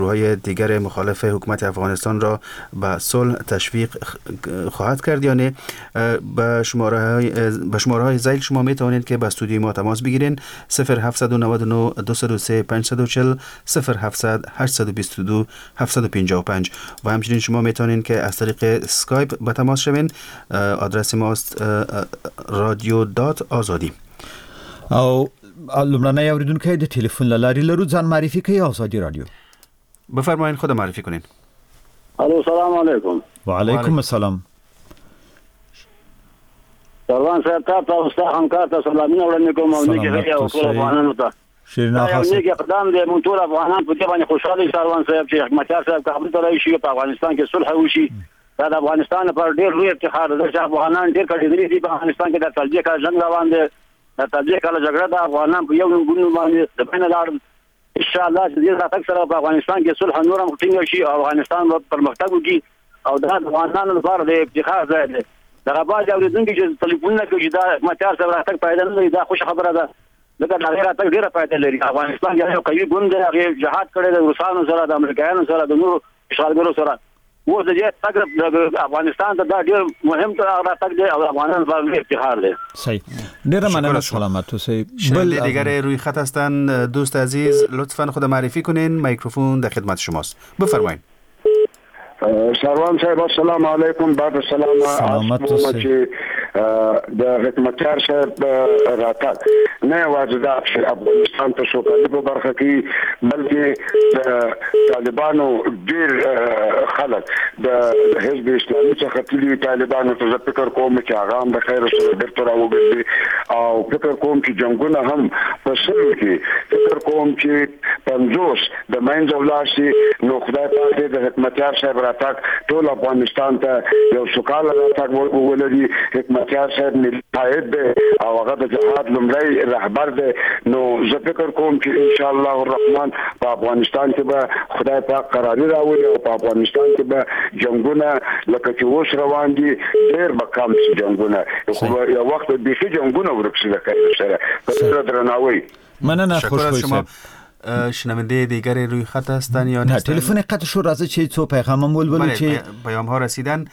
گروه‌های دیگر مخالف حکومت افغانستان را به صلح تشویق خواهد کرد یا نه. به شماره‌های ذیل شما می توانید که به استودیوی ما تماس بگیرین 0799 203 540 0700 822 755 و همچنین شما می توانید که از طریق اسکایپ به تماس شوین. آدرس ماست radio.azadi. او لمړنی اوریدونکو د ټلیفون لاري لرو ځان معرفي کوي آزادي رادیو. بفرمایید خود معرفی کنین. الو سلام علیکم. و علیکم السلام. سروان صاحب ته استاد همکار ته سلامونه وړاندې کوم او نیکه او ټول افغانانو ته. شیرنا خاص. نیکه قدم دې مونږ ټول افغانان په دې باندې خوشاله سروان صاحب چې حکومت صاحب کابل ته راشي په افغانستان کې صلح وشي. دا د افغانستان پر ډېر لوی افتخار دی چې افغانان ډېر کډې دي په افغانستان کې د تلجیه کا جنگ روان دي. د تلجیه کا جګړه د افغانان په یو ګوند باندې د بین العالم ان شاء الله چې دې راتګ سره په افغانستان کې صلح نور هم ټینګ شي او افغانستان په پرمختګ وکړي او دا د افغانانو لپاره د افتخار ځای دی. دا بعض اوریدونکو چې ټلیفونونه کوي دا ماتار سره راتګ پیدا نه لري دا خوش خبره ده. لکه دا غیر راتګ ډیره پیدا لري. افغانستان یو قوي ګوند دی هغه جهاد کړی د روسانو سره د امریکایانو سره د نورو اشغالګرو سره. و د دې تګ افغانستان ته دا ډیر مهم راتګ دی او افغانان لپاره افتخار دی. صحیح. ډیر مننه سلامت اوسئ. بل دیگر روی خط هستند دوست عزیز لطفاً خود معرفی کنین. میکروفون در خدمت شماست. بفرمایید. سروان صاحب السلام علیکم. بعد سلامت اوسئ. د حکمتیار صاحب راتګ نه واجدا افغانستان ته سوکالي په برخه کې بلکې طالبانو ډیر خلک د حزب اسلامي څخه تللي طالبانو ته فکر کوم چې هغه هم د خیر سره درته راوګرځي او فکر کوم چې جنگونه هم په سر کې فکر کوم چې 50 د منځ ولاسي نو خدای پاک د حکمتیار صاحب راتګ ټول افغانستان ته یو سوکاله راتګ ولري. حکمتیار صاحب ملي قائد دی او هغه د جهاد لومړی رهبر دی. نو زه فکر کوم چې ان شاء الله الرحمن په افغانستان کې به خدای پاک قراري راوړي او په افغانستان کې به جنگونه لکه چې اوس روان دي ډېر به کم شي جنگونه. خو یو وخت به جنگونه ورکشي د خیر سره په درناوي. مننه خوشحال شما. شنونده دیگر روی خط هستن یا نه؟ تلفن قطع شو راځي چې څو پیغام ولولو چې پیام ها رسیدن.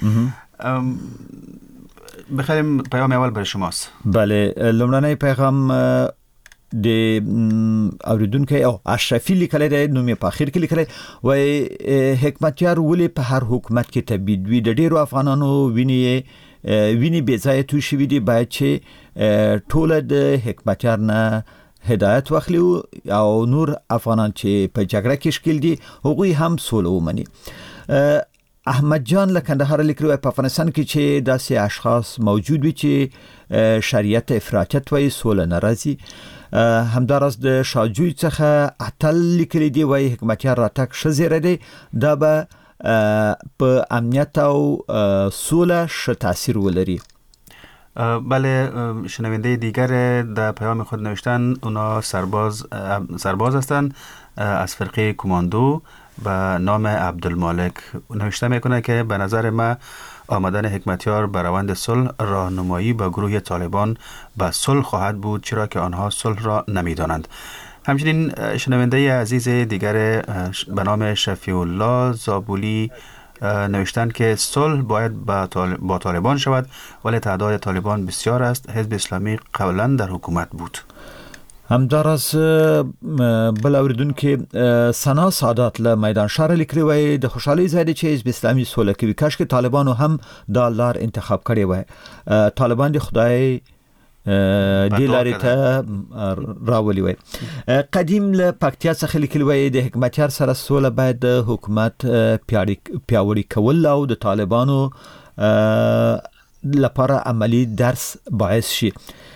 بخیر پیام اول برای شماست. بله لومړنی پیغام د اوریدونکو او اشرفی لیکلی دی نوم یې په اخر کې لیکلی وای حکمتیار ولې په هر حکومت کې تبعید وي د ډیرو افغانانو ویني بې ځایه توی شوي دي باید چې ټوله د حکمتیار نه هدایت واخلي او نور افغانان چې په جګړه کې ښکیل دي هغوی هم سوله ومني. احمد جان له کندهار لیکلي په افغانستان کې چې داسې اشخاص موجود وي چې شریعت افراطیت وایي سوله نه راځي. همداراز د شاجوی څخه اتل لیکلي دی وایي حکمتیار راتګ ښه زیری دی دا به په امنیت او سوله ښه تاثیر ولري. بله شنونده دیگر در پیام خود نوشتن اونا سرباز هستند از فرقه کماندو به نام عبدالمالک. نوشته میکنه که به نظر ما آمدن حکمتیار به روند صلح راهنمایی به گروه طالبان به صلح خواهد بود چرا که آنها صلح را نمیدانند. همچنین شنونده عزیز دیگر به نام شفیع الله زابولی نوشتن که صلح باید با طالبان شود ولی تعداد طالبان بسیار است. حزب اسلامی قبلا در حکومت بود. همداراز بل اوریدونکو سنا سعادت له میدان شهر لیکلی وای د خوشحالي ځای دی چې حزب اسلامي سوله کوي کاش کې طالبانو هم دا لار انتخاب کړی وای. طالبان د خدای دی لارې ته راولي وای. قدیم له پکتیا څخه لیکلی وای د حکمتیار سره سوله باید د حکومت پیاوړي کول او د طالبانو لپاره عملی درس باعث شي.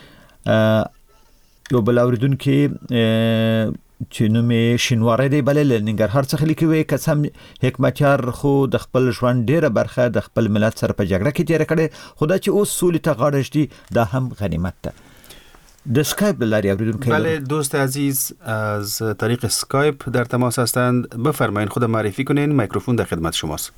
یو بل اوریدونکو چې نوم شینواری دی بل له ننګرهار څخه لیکي وای قسم حکمتیار خو د خپل ژوند ډیره برخه د خپل ملت سره په جګړه کې تیر کړي خدا چې اوس سولې ته غاړه شدي دا هم غنیمت ده. د اسکایپ لاری اوریدونکو بله دوست عزیز از طریق اسکایپ در تماس هستند. بفرمایید خود معرفی کنین. میکروفون در خدمت شماست.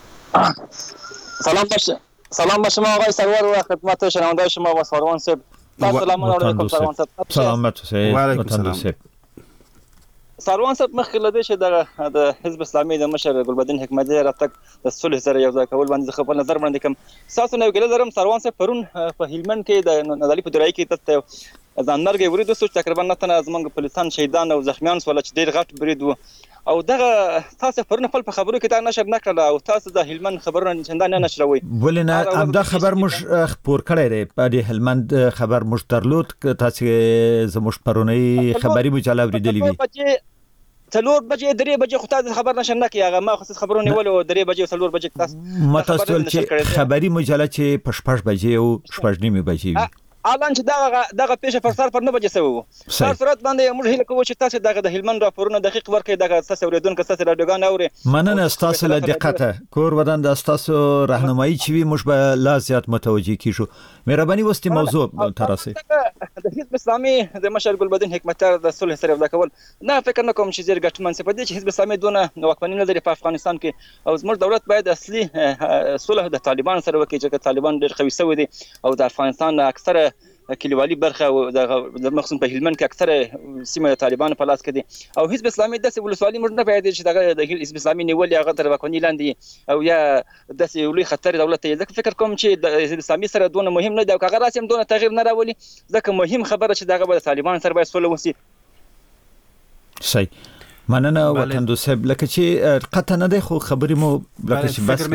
سلام شما آقای سرور و خدمت شنونده شما و سروان صاحب. سلام علیکم سروان صاحب. سلامت و علیکم سلام. ساروان صاحب مخکې له دې چې د حزب اسلامي د مشر ګلبدین حکمتیار راتګ د صلح سره یو ځای کول باندې خپل نظر وړاندې کوم تاسو نو ګل لرم ساروان صاحب پرون په هلمند کې د نادعلي په درای کې تاسو ځانمرګي ورید وسو تقریبا نه تنه زمونږ پولیسان شهیدان او زخمیان سول چې ډیر غټ برید وو او دغه تاسو پرون په خبرو کې دا نشر نکړه او تاسو د هلمند خبرونه چندان نه نشروي ولنه همدا خبر مش خبر کړی دی په هلمند خبر مش درلود تاسو زموږ پرونی خبري مجله ورېدلې وي 3 بجې 3 بجې خو تاسو خبر نشم نه کیږي ما خصوص خبرونه ولو 3 بجې 4 بجې تاسو متاسفل چې خبري مجله چې په 6 بجې او 6 نیمه بجې وي الان چې دغه پیښه پر سر پر 9 بجې سوي سر صورت باندې موږ هیله کوو چې تاسو دغه د هلمند راپورونه دقیق ورکړئ دغه تاسو اوریدونکو تاسو رادیوګان اوري مننه تاسو له دقت کور ودان د تاسو راهنمایي چې وي موږ به لا زیات متوجي کیشو مهرباني وستي موضوع ترسي د حزب اسلامي د مشر ګلبدین حکمتیار د صلح سره ودا کول نه فکر نه کوم چې زیر ګټمن څه پدې چې حزب اسلامي دونه واکمنۍ نه لري په افغانستان کې او زموږ دولت باید اصلي صلح د طالبان سره وکړي چې طالبان ډېر قوي شوی دي او د افغانستان اکثره کلیوالي برخه او د مخصوص په هلمند کې اکثره سیمه د طالبان په لاس کې دي او حزب اسلامي د ولسوالۍ موږ نه پیدا چې د حزب اسلامي نیولې هغه تر واکمنۍ لاندې او یا د لوی خطر دولت ته ځکه فکر کوم چې د حزب اسلامي سره دونه مهم نه دی او هغه راسم دونه تغییر نه راولي ځکه مهم خبره چې دغه د طالبان سره باید سوله وسی صحیح مننه وطن دوست لکه چې قطع نه دی خو خبري مو لکه چې بس فکر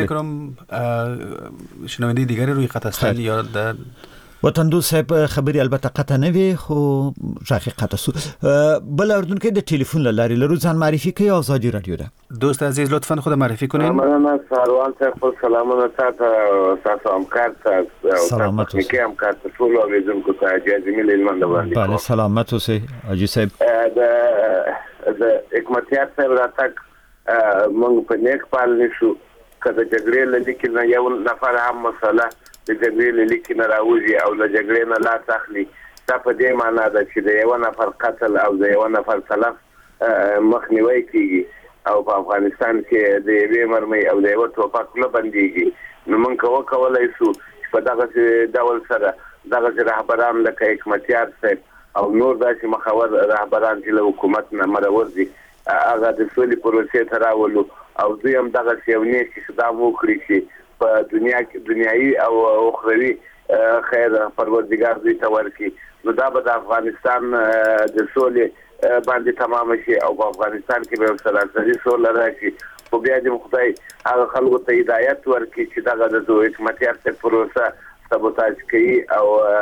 میکنم شنونده دیگری روی خط هستن یا در وطن دوست صاحب خبري البته قطع نه وي خو راخي قطع سو بل اردن کې د ټلیفون لاري لرو ځان معرفي کوي آزادي رادیو ده دوست عزیز لطفا خود معرفی کنین مننه ساروان صاحب سلامونه تاسو همکار تاسو سلامت اوسئ کې همکار تاسو ټول اوریدونکو ته اجازه ملي لمنده باندې بله سلامت اوسئ حاجی صاحب د حکمتیار صاحب راتګ موږ په نیک پال نشو کله جګړې لکه نه یو نفر هم مسله د جګړې لیکي نه راوځي او د جګړې نه لاس اخلي دا په دې معنی ده چې د یو نفر قتل او د یو نفر تلف مخنیوي کیږي او په افغانستان کې د یوې مرمۍ او د یو ټوپک نه بنديږي نو موږ کولای شو په دغه ډول سره دغه رهبران لکه حکمتیار صاحب او نور داسې مخاور رهبران چې له حکومت نه مرور دي هغه د سولې پروسې ته راولو او دوی هم دغه یو نیک اقدام وکړي چې په دنیایي او اخروی خیر پروردگار دوی ته ورکړي نو دا به د افغانستان د سولې باندې تمام شي او په افغانستان کې به سراسري سوله راشي خو بیا دې خدای هغه خلکو ته هدایت ورکړي چې دغه د حکمتیار څخه پروسه سبوتاج کوي او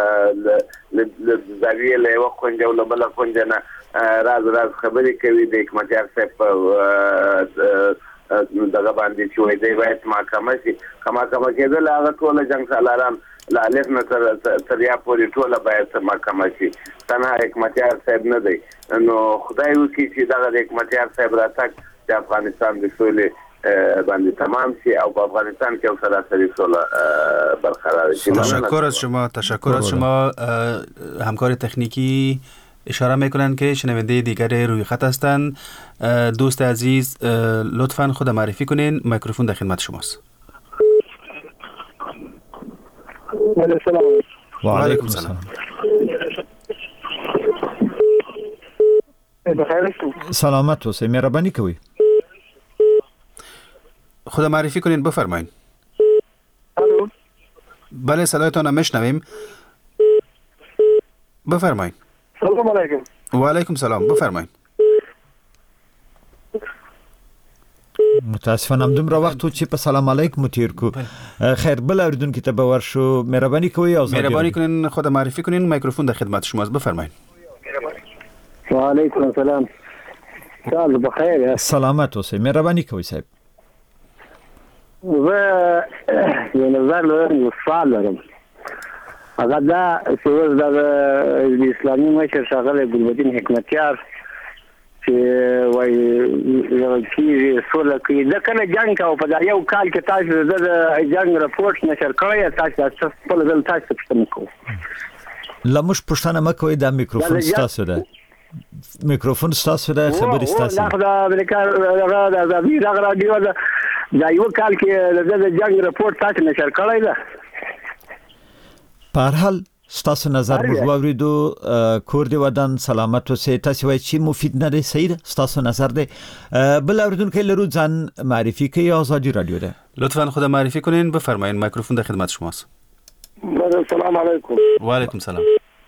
زاویه له یو کونجه او بل کونجه نه راز خبرې کوي د حکمتیار څخه دغه باندې چې وای دی باید محکمه شي محکمه کېدل هغه ټول جنگ سالاران لا الف نه تر یا پورې ټول باید محکمه شي تنها حکمتیار صاحب نه دی نو خدای وکړي چې دغه حکمتیار صاحب راتګ د افغانستان د سولې باندې تمام شي او په افغانستان کې سراسری سوله برقرار شي. تشکر از شما همکار تکنیکی اشاره میکنن که شنونده دیگر روی خط هستند. دوست عزیز لطفاً خود معرفی کنین، میکروفون در خدمت شماست. و علیکم السلام. سلامت اوسئ، مهربانی کوي. خود معرفی کنین، بفرمایید. الو. بله صدایتان میشنویم. بفرمایید. سلام علیکم. و علیکم سلام، بفرمایید. متاسفانه دومره وخت چې په سلام علیکم تیر کو. خیر بل اوریدونکو ته باور شو، مهربانی کوي او مهربانی کنین خود معرفی کنین، میکروفون در خدمت شماست، بفرمایید. و علیکم السلام. سال بخیر. سلامت اوسئ، مهربانی کوي صاحب. و یو نظر لرم، سوال لرم. هغه دا چې اوس د اسلامي مشر ښاغلی ګلبدین حکمتیار چې وایي چې سوله کوي، دا کله جنګ کوي په دا یو کال کې تاسو د جنګ رپورټ نشر کړی، تاسو خپل ځل تاسو پوښتنه کوئ. لمش پوښتنه مکوئ، دا میکروفون ستاسو ده. میکروفون ستاسو ده، خبرې ستاسو ده. دا امریکا د رادیو دا یو کال کې د جنګ رپورټ تاسو نشر کړی ده. په هر حال ستاسو نظر موږ واوریدو کور دی ودان سلامت اوسئ تاسو وایي چې مفید نه دی صحیح ده ستاسو نظر دی بل اوریدونکو لرو ځان معرفی کوي آزادی رادیو ده لطفا خود معرفی کنین بفرمایید میکروفون در خدمت شماست السلام علیکم و علیکم سلام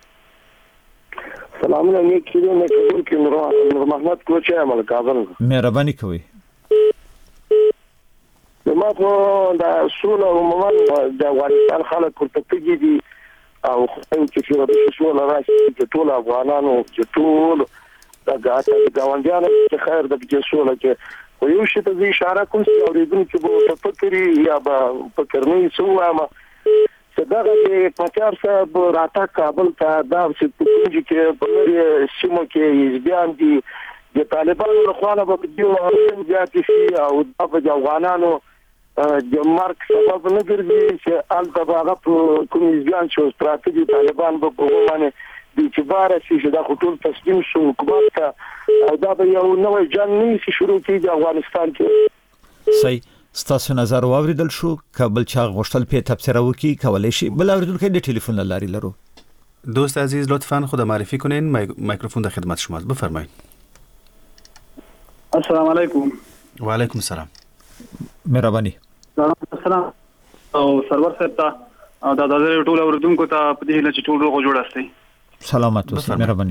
سلامونه نیکو کې نور محمد کوچه عمل کابل مهرباني کوي ما په د سوله عموما د افغانستان خلک ورته پیږي دي او خو چې د سوله راشي چې ټول افغانانو چې ټول د ګاونډیانو چې خیر د سوله کې خو یو شی ته اشاره کوم چې اوریدونکو په فکري یا په کرنی سوامه دغه د پچار صاحب راته کابل ته دا چې پوښتنه کې په لري سیمو کې حزبيان دي د طالبانو له خوا به د یو ځاتي شي او د افغانانو د مارک سبب نه ګرځي چې البته کوم حزبيان چې استراتیژي طالبان په کومه د اعتبار چې دا خطر تسلیم شو حکومت ته او دا به یو نوې جنګ نه شروع کیږي د افغانستان کې صحیح ستاسو نظر واوریدل شو کابل چاغ غوښتل په تبصره وکي کولای شي بل اوریدونکو د ټلیفون لاري لرو دوست عزیز لطفا خود معرفی کنین میکروفون در خدمت شماست بفرمایید السلام علیکم و علیکم السلام مهرباني السلام او سرور صاحب ته دا د ټول اوریدونکو ته په دې لچ ټول روغ جوړ استي سلامات اوسئ مهرباني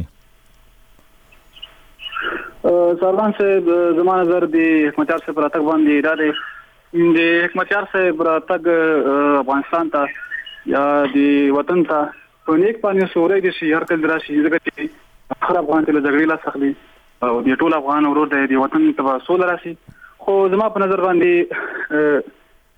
سروان صاحب زمانه نظر دی حکمتیار صاحب راتګ باندې را دي د حکمتیار صاحب راتګ افغانستان ته یا د وطن ته په نیک باندې سورې دي چې هر کله راشي چې هر افغان ته جګړې لا سخلي او د ټول افغان ورور د وطن ته سول راشي خو زما په نظر باندې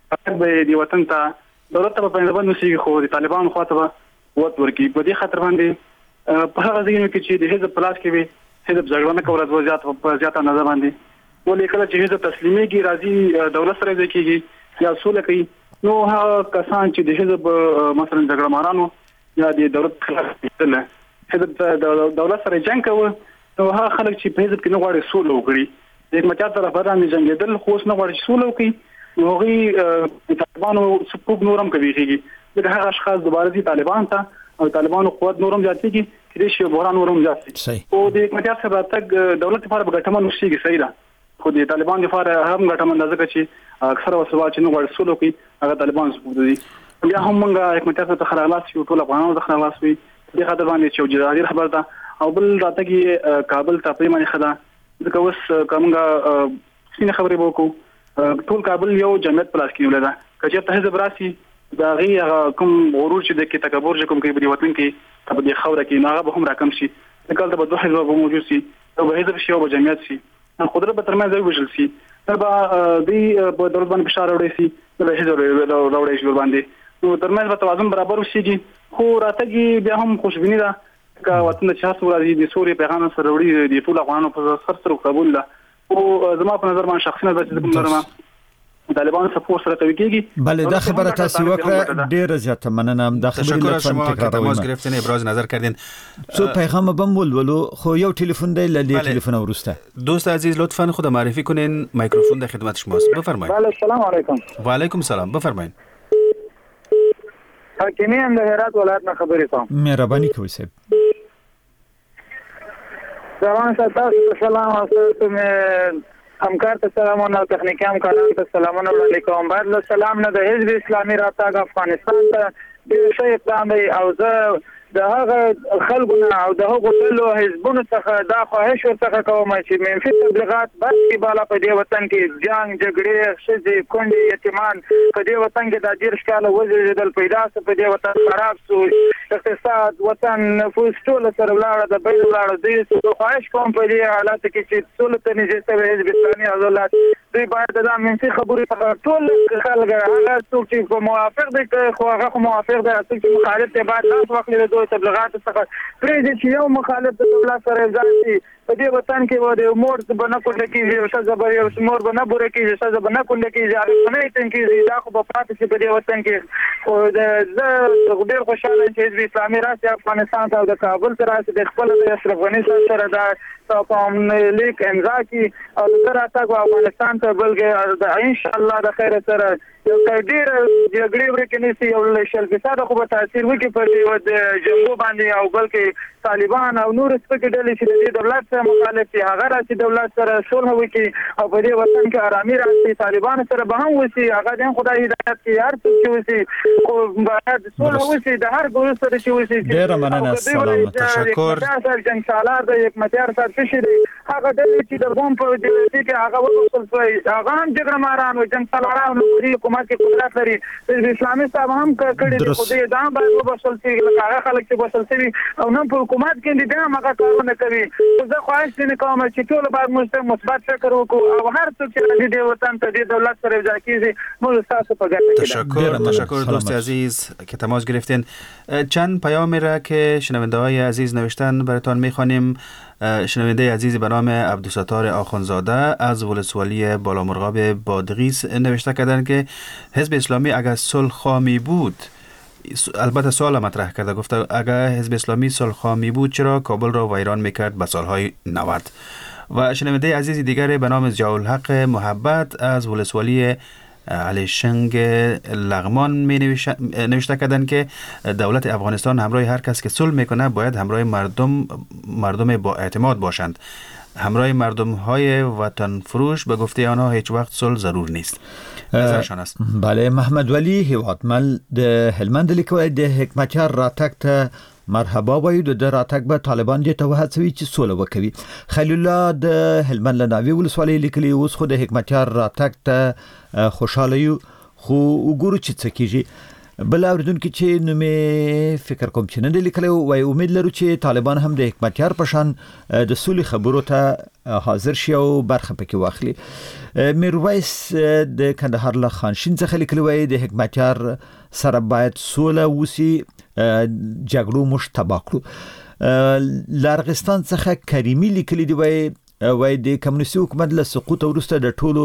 به د وطن ته دولت ته په نظر باندې خو د طالبانو خواته ووت ورکی په دې خاطر باندې په هغه ځای کې چې د حزب پلاس کې وي حزب ځګړه نه کوله په زیاته نظر باندې ولې کله چې حزب تسلیميږي راځي دولت سره ځکیږي یا سوله کوي نو هغه کسان چې د حزب مثلا ځګړه مارانو یا د دولت خلاف دي حزب دولت سره جنگ کوي نو هغه خلک چې په حزب کې نه غواړي سوله وکړي د حکومت طرفداران جنگیدل خو نه غواړي سوله وکړي نو هغه طالبانو سپوږ نورم کوي چې هغه اشخاص دوباره دي طالبان ته او طالبانو قوت نورم زیاتېږي چې شی بحران نورم زیاتېږي او د حکومت سره تک دولت لپاره ګټمن نشي صحیح ده خو د طالبان لپاره هم ګټمن ده چې اکثر وسوال چې نو غواړي سوله کوي هغه طالبان سپوږ دي بیا هم موږ حکومت ته خلاص یو ټول افغانانو ته خلاص وي د خاطر باندې چې جزایي خبر ده او بل راتګي کابل ته په معنی خدا ځکه اوس کومه سینه خبرې وکړو ټول کابل یو جمعیت پلاس کې ولدا کچې ته حزب راسي دا غي کوم غرور چې د کې تکبر چې کوم کې په وطن کې په دې خوره کې ناغه به هم راکم شي کله ته به دوه حزب موجود شي او به حزب شي او به جمعیت شي قدرت به ترمنځ یو وشل شي تبا دی په دولت باندې فشار وړي شي د حزب راوړي شي باندې نو ترمنځ به توازن برابر وشيږي خو راتګي بیا هم خوشبینی ده کا وطن چې تاسو راځي د سوري پیغام سره وړي د ټول افغانانو په سر سره قبول ده او زما په نظر باندې شخصي نظر چې کوم لرم طالبان سپورت سره کوي کیږي بله دا خبره تاسو وکړه ډیر زیاته مننه دا خبره لطفا تکراروئ تماس گرفتین ابراز نظر کردین سو پیغام بم ولولو خو یو تلفن دی لدی تلفن ورسته دوست عزیز لطفا خود معرفی کنین میکروفون در خدمت شماست بفرمایید بله السلام علیکم و علیکم السلام بفرمایید حکیمیان د هرات ولایت نه خبرې کوم مهرباني کوئ صاحب زمان تاسو سلام تاسو همکار ته سلامونه او تخنیکی همکارانو ته سلامونه وړاندې کوم بعد له سلام نه د حزب اسلامي راتګ افغانستان ته ډېر ښه اقدام دی او زه د هغه خلکو نه او د هغو ټولو حزبونو څخه دا خواهش ورڅخه کوم چې منفي تبلیغات بس کې بالا په دې وطن کې جنګ جګړې ښځې کونډې یتیمان په دې وطن کې د ډېر کاله وزېږېدل پیدا سو په دې وطن خراب سو اقتصاد وطن نفوس ټول سره ولاړه د بیل ولاړه دی زه خواهش کوم په دې حالات کې چې ټول ته نږدې شوی حزب اسلامي عضلات دوی باید دا منفي خبرې څخه ټول خلک هغه څوک چې په موافق دي خو هغه موافق دي څوک چې مخالف دي باید لاس واخلي د تبلیغات څخه پرې چې یو مخالف د دولت سره ځي په دې وطن کې و د مور بنه کول کېږي او څه زبر یو مور بنه بوره کېږي څه زبر نه کول کېږي نه یې کېږي دا خو په پاتې شي په دې وطن کې خو د ډېر خوشاله چې حزب اسلامي راسي افغانستان ته د کابل ته راسي د خپل د اشرف غني سره دا په لیک امضا کی او د راتګ افغانستان افغانستان ته بلکې ان شاء الله د خیر سره یو ډیر جګړې ورکه نشي یو 100% خو به تاثیر وکړي په د جنگو باندې او بلکې طالبان او نور سپکې ډلې چې د دولت سره مخالف دي هغه راشي دولت سره صلح وکړي او په دې وطن کې آرامي راشي طالبان سره به هم وسی هغه د خدای هدایت کې هر څه چې وسی خو باید صلح وسی د هر ګروپ سره چې وسی ډیر مننه سلام تشکر جنگ سالار د حکمتیار سره څه دي هغه د چې د قوم په دې کې هغه وصل شوی هغه هم جګړه ماران او جنگ سالاران لري حکومت کې قدرت لري د اسلامي صاحب هم کړي دي خو دې دا باید وبسل شي هغه خلک چې وبسل شي او نن په حکومت کې دي دا هغه کارونه کوي زه خواهش کوم چې ټول باید مثبت فکر وکړو او هر څه چې د وطن ته د دولت سره ځای کیږي موږ تاسو په ګټه تشکر دوست عزیز که تماس گرفتین. چند پیامی را که شنونده های عزیز نوشتن براتان میخوانیم. شنونده عزیزی به نام عبدالستار آخونزاده از ولسوالی بالامرغاب بادغیس نوشته کردن که حزب اسلامی اگر صلح می بود، البته سوال مطرح کرده، گفته اگر حزب اسلامی صلح می بود چرا کابل را ویران میکرد به سالهای 90. و شنونده عزیزی دیگر به نام ضیاءالحق محبت از ولسوالی علی شنگ لغمان می نوشته کردن که دولت افغانستان همراه هر کس که صلح میکنه باید همراه مردم با اعتماد باشند. همراه مردم های وطن فروش به گفته آنها هیچ وقت صلح ضرور نیست. نظرشان است. بله، محمد ولی هیوادمل د هلمند لیکوي د حکمتیار راتګ ته مرحبا وایو. د راتګ به طالبان دې ته وهڅوي چې سوله وکوي. خلیل الله د هلمند لناوی ولسوالۍ لیکلي اوس خو د حکمتیار راتګ ته خوشاله یو خو وګورو چې څه کیږي. بل اوریدونکو چې نو می فکر کوم چې نه دی لیکلی وای امید لرو چې طالبان هم د حکمتیار په شان د سولې خبرو ته حاضر شي او برخه پکې واخلي. میرویس د کندهار له خانشین څخه لیکلی وای د حکمتیار سره باید سوله وسی جګړو مش تبا کړو. لارغستان څخه کریمی لیکلی دی وای د کمونیستي حکومت له سقوط وروسته د ټولو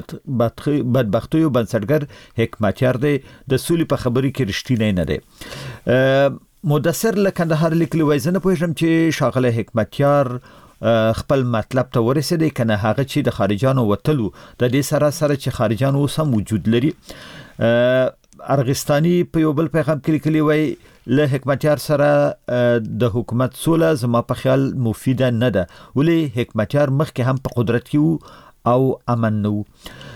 بدبختیو بنسټګر حکمتیار دی د سولې په خبرې کې رښتینی نه دی. مدثر له کندهار لیکلی وای زه نه پوهېږم چې ښاغلی حکمتیار خپل مطلب ته ورسېدی کنه هغه چې د خارجانو وتلو د دې سره چې خارجان اوس هم وجود لري. ارغستانی په یو بل پیغام کې لیکلی وای له حکمتیار سره د حکومت سوله زما په خیال مفیده نه ده ولی حکمتیار مخکې هم په قدرت کې او امن نو.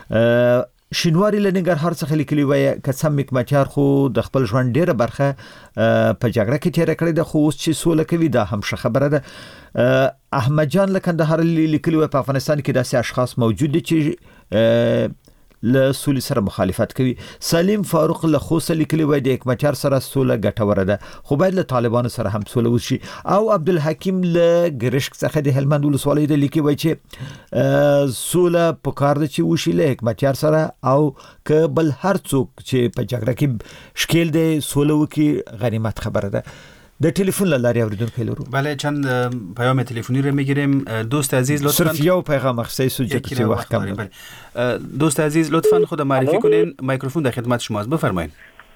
شینواری له ننګرهار څخه لیکلی وای کسم حکمتیار خو د خپل ژوند ډیره برخه په جګړه کې تیر کړې ده خو اوس چې سوله کوي دا هم ښه خبره ده. احمد جان له کندهار لیکلی وای په افغانستان کې داسې اشخاص موجود دي چې له سولې سره مخالفت کوي. سلیم فاروق له خوست لیکلی وای د حکمتیار سره سوله ګټوره ده خو باید له طالبانو سره هم سوله وشي. او عبدالحکیم له ګرشک څخه د هلمند ولسوالۍ د لیکي وای چې سوله پکار ده چې وشي له حکمتیار سره او که بل هر څوک چې په جګړه کې شکیل دی سوله وکي غنیمت خبره ده. د ټلیفون له لارې اوریدونکو لرو. بله چند پیام تلفنی رو میگیریم. دوست عزیز لطفاً صرف یو پیغام اخصایی سوجه که وقت کم داره. دوست عزیز لطفاً خود معرفی کنین. میکروفون در خدمت شماست، بفرمایید.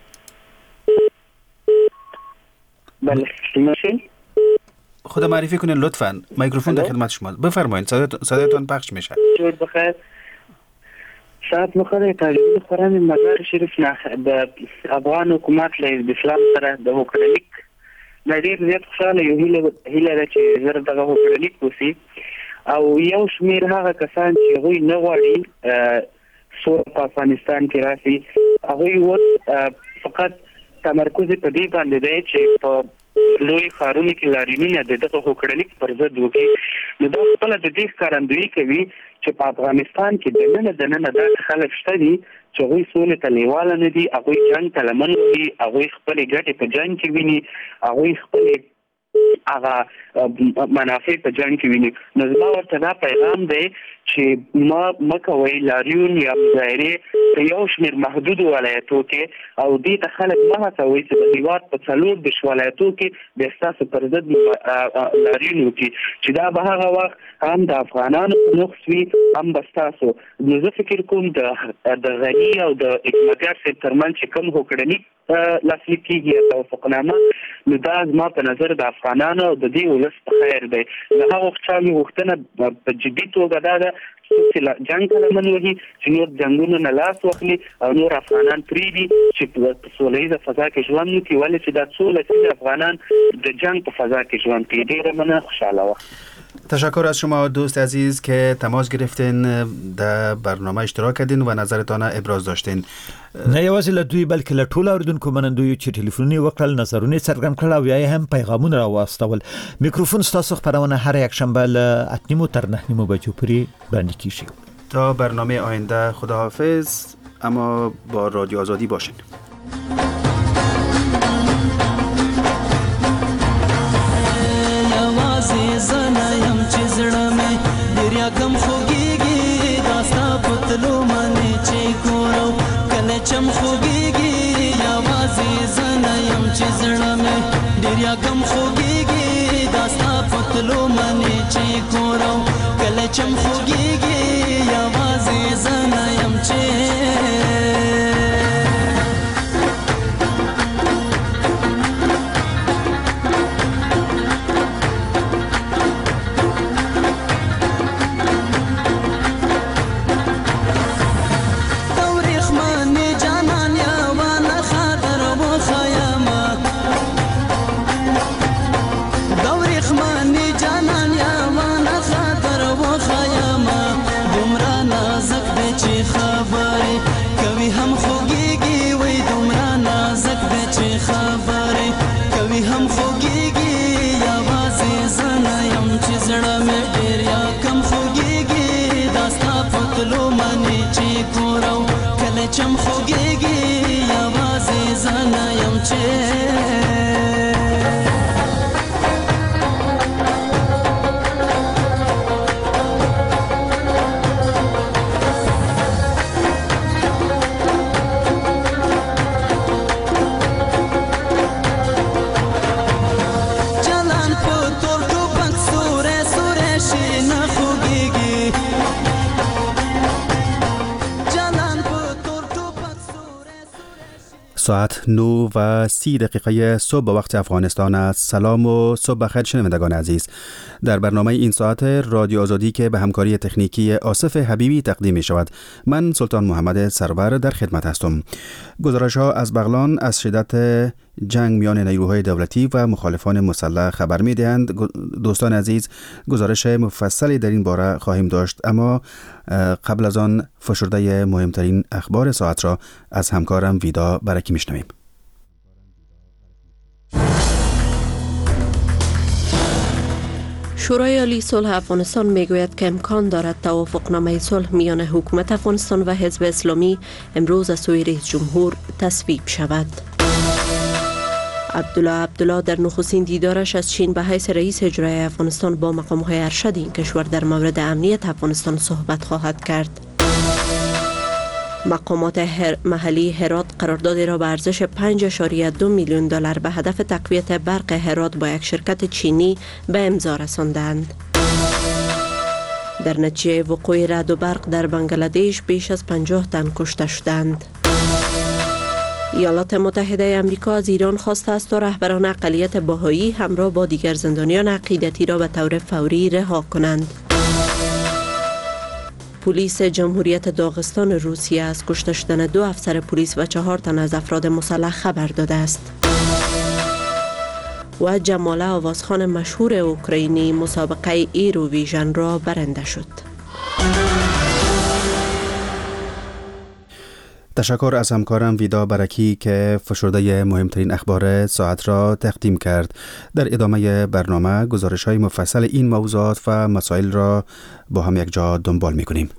بله شماشین خود معرفی کنین لطفاً. میکروفون در خدمت شماست، بفرمایید. صدایتون پخش میشه. شود بخیر. شاید مخاله تاجیل خوران مزار شریف نه د افغان حکومت له اسلام سره د وکړلیک ډیر زیات خوشاله یو هیله ده چې زر دغه وکړلیک وسی او یو شمیر هغه کسان چې غوی نه غواړي سوله په افغانستان کې راشي هغه فقط تمرکز په دې باندې دی چې په لوی خارونو کې لاریونونه د دغه وکړلیک پر ضد وکړي. نو دا خپل د دې ښکارندویي کوي چې په افغانستان کې د نن د خلک شته دي چې غوی سولې ته لیواله نه دي، هغوی جنګ ته لمن وهي، هغوی خپلې ګټې په جنګ کې ویني، هغوی خپلې هغه منافع په جنګ کې ویني. نو زما ورته دا پیغام دی چې مه کوئ لاریون یا مظاهرې په یو شمېر محدودو ولایتو کې او دې ته خلک مه هڅوئ چې د هېواد په 40 ولایتو کې د ستاسو پر ضد لاریون وکړي چې دا به هغه وخت هم د افغانانو په نقص وي هم به ستاسو. نو زه فکر کوم د غني او د حکمتیار صاحب ترمنځ چې کوم هوکړنیک لاسلیک کېږي توافقنامه نو دا زما په نظر د افغانانو او د دې ولس په خیر دی. د هغو چا مې غوښتنه په جدي توګه دا ده ده چې جنگ کله من وهي چې نور جنگونه نه لاس واخلي او نور افغانان پریدي چې په سولهییزه فضا کې ژوند وکړي، ولې چې دا سوله چې افغانان د جنگ په فضا کې ژوند کوي. ډېره مننه، خوشحاله وم. تشکر از شما دوست عزیز که تماس گرفتین، در برنامه اشتراک کردین و نظرتان ابراز داشتین. نه یوازې له دوی بلکې له ټولو اوریدونکو منندوی چې ټلیفونونه وکړل، نظرونه څرګند کړل او یا هم پیغامونه راواستول. میکروفون ستاسو خبرونه هر یک شنبه له 8:30 تر 9:30 بجو پورې وړاندې کیږي. تا برنامه آینده خداحافظ، اما با رادیو آزادی باشین. کم خوگیگی داستا پتلو منی چی گورو کل چم خوگیگی یا وازی زنیم چی زرمی دریا کم خوگیگی داستا پتلو منی چی گورو کل چم خوگیگی یا وازی زنیم چی چم خوگیگی یا وازی زنایم چه ساعت 9:30 صبح به وقت افغانستان است. سلام و صبح بخیر شنوندگان عزیز. در برنامه این ساعت رادیو آزادی که به همکاری تکنیکی آصف حبیبی تقدیم می شود، من سلطان محمد سرور در خدمت هستم. گزارش ها از بغلان از شدت جنگ میان نیروهای دولتی و مخالفان مسلح خبر می دهند. دوستان عزیز، گزارش مفصلی در این باره خواهیم داشت، اما قبل از آن فشرده مهمترین اخبار ساعت را از همکارم ویدا برکی میشنویم. شورای عالی صلح افغانستان میگوید که امکان دارد توافقنامه صلح میان حکومت افغانستان و حزب اسلامی امروز از سوی رئیس جمهور تصویب شود. عبدالله در نخستین دیدارش از چین به حیث رئیس اجرایی افغانستان با مقام‌های ارشد این کشور در مورد امنیت افغانستان صحبت خواهد کرد. مقامات محلی هرات قراردادی را به ارزش 5.2 میلیون دلار به هدف تقویت برق هرات با یک شرکت چینی به امضا رساندند. در نتیجه وقوع رعد و برق در بنگلادش بیش از 50 تن کشته شدند. ایالات متحده آمریکا از ایران خواسته است تا رهبران اقلیت بهایی همراه با دیگر زندانیان عقیدتی را به طور فوری رها کنند. پلیس جمهوریت داغستان روسیه از کشته شدن 2 افسر پلیس و 4 تن از افراد مسلح خبر داده است. و جماله آوازخوان مشهور اوکراینی مسابقه ایروویژن را برنده شد. تشکر از همکارم ویدا برکی که فشرده مهمترین اخبار ساعت را تقدیم کرد. در ادامه برنامه گزارش های مفصل این موضوعات و مسائل را با هم یک جا دنبال می کنیم.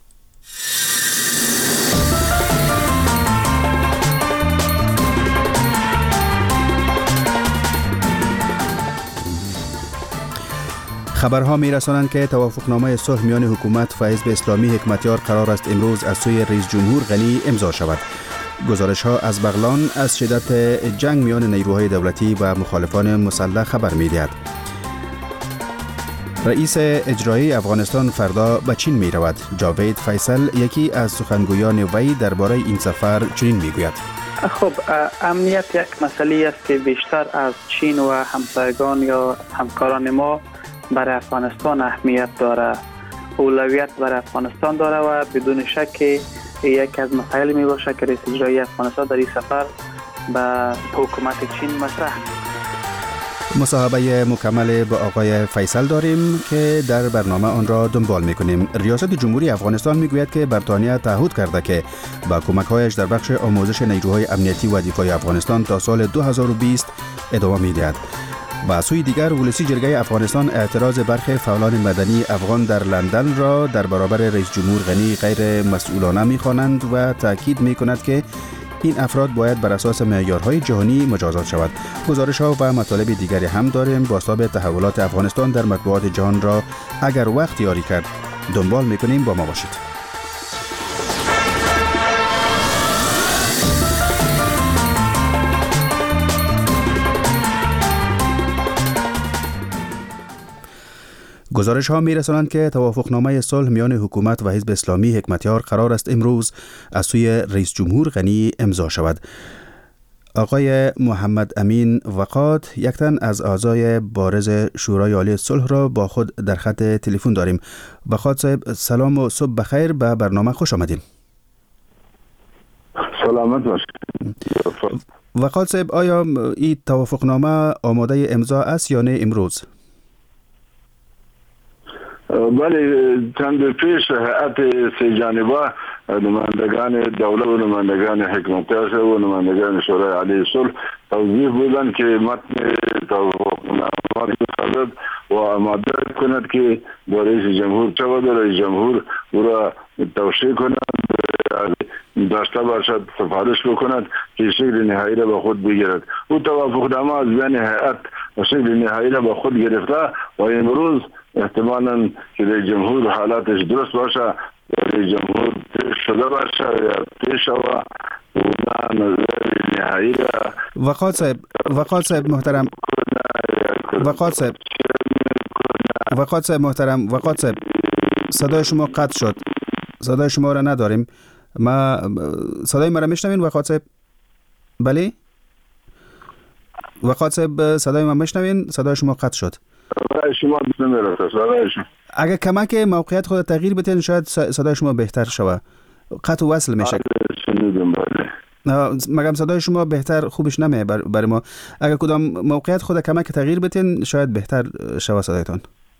خبرها می رسانند که توافقنامه صلح میان حکومت و حزب اسلامی حکمتیار قرار است امروز از سوی رئیس جمهور غنی امضا شود. گزارش ها از بغلان از شدت جنگ میان نیروهای دولتی و مخالفان مسلح خبر می دهد. رئیس اجرایی افغانستان فردا به چین می رود. جاوید فیصل یکی از سخنگویان وی درباره این سفر چنین می گوید. خب امنیت یک مسئله است که بیشتر از چین و همسایگان یا همکاران ما برای افغانستان اهمیت داره اولویت برای افغانستان داره و بدون شک یک از مسائل می باشه که رئیس اجرایی افغانستان در این سفر به حکومت چین مطرح. مصاحبه مکمل با آقای فیصل داریم که در برنامه آن را دنبال میکنیم. ریاست جمهوری افغانستان میگوید که بریتانیا تعهد کرده که با کمک‌هایش در بخش آموزش نیروهای امنیتی و دفاعی افغانستان تا سال 2020 ادامه میدهد. و سوی دیگر ولسی جرگه افغانستان اعتراض برخی فعالان مدنی افغان در لندن را در برابر رئیس جمهور غنی غیر مسئولانه می‌خوانند و تاکید می‌کند که این افراد باید بر اساس معیارهای جهانی مجازات شود. گزارش‌ها و مطالب دیگری هم داریم. بازتاب تحولات افغانستان در مطبوعات جهان را اگر وقت یاری کرد دنبال می‌کنیم. با ما باشید. گزارش ها می رسانند که توافقنامه صلح میان حکومت و حزب اسلامی حکمتیار قرار است امروز از سوی رئیس جمهور غنی امضا شود. آقای محمد امین وقاد یک تن از اعضای بارز شورای عالی صلح را با خود در خط تلفن داریم. وقاد صاحب سلام و صبح بخیر، به برنامه خوش آمدین. سلامت باشید. وقاد صاحب، آیا این توافقنامه آماده امضا است یا نه امروز؟ بله، چند پیش هیئت سه جانبه نمایندگان دولت و نمایندگان حکومت و نمایندگان شورای عالی صلح توضیح بودند که متن توافقنامه صادر و آماده کند که با رئیس جمهور شود و رئیس جمهور او را توشیح کند، داشته باشد، سفارش بکند که شکل نهایی را به خود بگیرد. او توافقنامه از بین هیئت شکل نهایی را به خود گرفته و امروز احتمالاً که رئیس جمهور حالاتش درست باشه، رئیس جمهور پیش شده باشه یا پیش شوه و نظر نهایی را وقاد صاحب محترم، وقاد صاحب صدای شما قطع شد، صدای شما را نداریم. صدای ما را میشنوین وقاد صاحب؟ بله وقاد صاحب صدای ما میشنوین؟ صدای شما قطع شد. اگر کمک موقعیت خود تغییر بدین شاید صدای شما بهتر شود. قطع و وصل میشه. مگم صدای شما بهتر خوبش نمیه برای ما. اگر کدام موقعیت خود کمک تغییر بدین شاید بهتر شود صدایتان.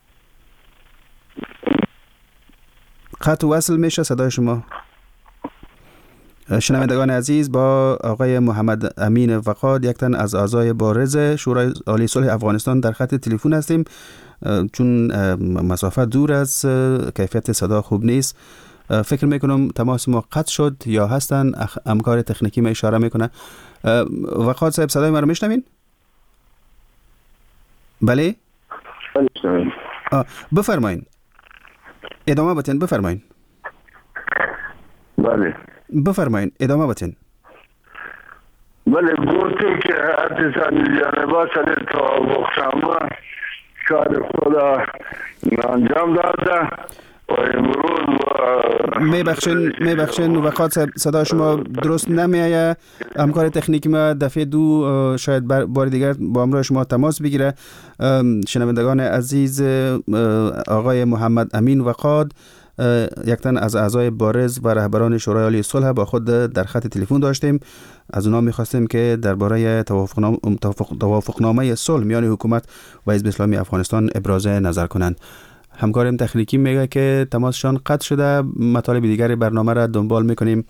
قطع و وصل میشه صدای شما. شنوندگان عزیز، با آقای محمد امین وقاد یک تن از اعضای بارز شورای عالی صلح افغانستان در خط تلفن هستیم. چون مسافت دور از کیفیت صدا خوب نیست، فکر میکنم تماس ما قطع شد یا هستن همکار تکنیکی ما اشاره میکنه. وقاد صاحب صدای ما رو میشنوین؟ بله؟ بفرمایین، ادامه بتین، بفرمایین. بله بفرمایین، ادامه بتین. بله، گفتیم که حتی جانبه سر توافقنامه کار خود انجام داده و امروز میبخشین وقاد صاحب صدا شما درست نمیایه. همکار تکنیکی ما دفعه دو شاید بار دیگر با همراه شما تماس بگیره. شنوندگان عزیز، آقای محمد امین وقاد یک تن از اعضای بارز و رهبران شورای عالی صلح با خود در خط تلفن داشتیم. از اونا می‌خواستیم که درباره توافقنامه صلح میان حکومت و حزب اسلامی افغانستان ابراز نظر کنند. همکارم تکنیکی میگه که تماسشان قطع شده. مطالب دیگر برنامه را دنبال میکنیم.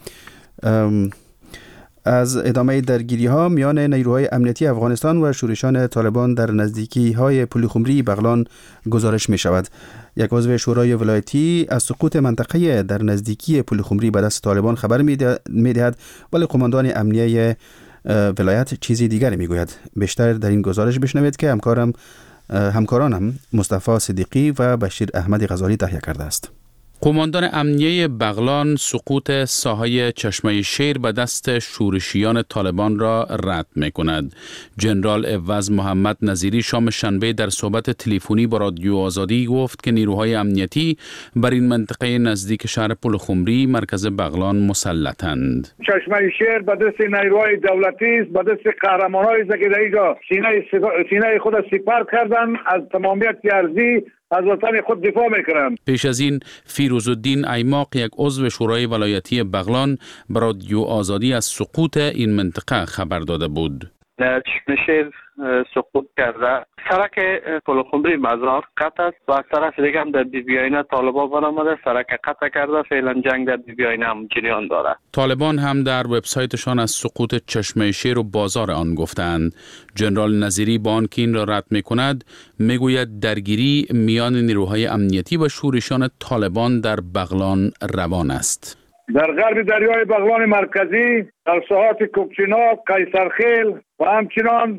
از ادامه درگیری ها میان نیروهای امنیتی افغانستان و شورشان طالبان در نزدیکی های پل خمری بغلان گزارش می شود. یک عضو شورای ولایتی از سقوط منطقه در نزدیکی پل خمری به دست طالبان خبر می دهد، ولی قماندان امنیه ولایت چیزی دیگری می گوید. بیشتر در این گزارش بشنوید که همکارانم مصطفی صدیقی و بشیر احمد غزالی تهیه کرده است. قماندان امنیه بغلان سقوط ساحه چشمه شیر به دست شورشیان طالبان را رد می‌کند. جنرال عوض محمد نظیری شام شنبه در صحبت تلفنی با رادیو آزادی گفت که نیروهای امنیتی بر این منطقه نزدیک شهر پل خمری مرکز بغلان مسلطند. چشمه شیر به دست نیروهای دولتی است، به دست قهرمان‌های که در اینجا سینه خود سپر کردند. از تمامیت ارضی از وطن خود دفاع میکنند. پیش از این فیروزالدین ایماق، یک عضو شورای ولایتی بغلان، به رادیو آزادی از سقوط این منطقه خبر داده بود. چشمه شیر سقوط کرده، سرک پلخمری مزار قطع است و از طرف دیگه هم در بیبیاینه طالبان برآمده سرک قطع کرده. فعلا جنگ در بیبیاینه هم جریان داره. طالبان هم در وبسایتشان از سقوط چشمه شیر و بازار آن گفتند. جنرال نظیری با آنکه این را رد می‌کند، میگوید درگیری میان نیروهای امنیتی و شورشیان طالبان در بغلان روان است. در غرب دریای بغلان مرکزی، در ساحات کوکچینا، قیصرخیل و همچنان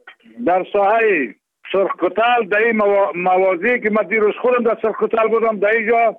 در ساحه سرخکتل، در این موازی که من دیروز خودم در سرخکتل بودم، در اینجا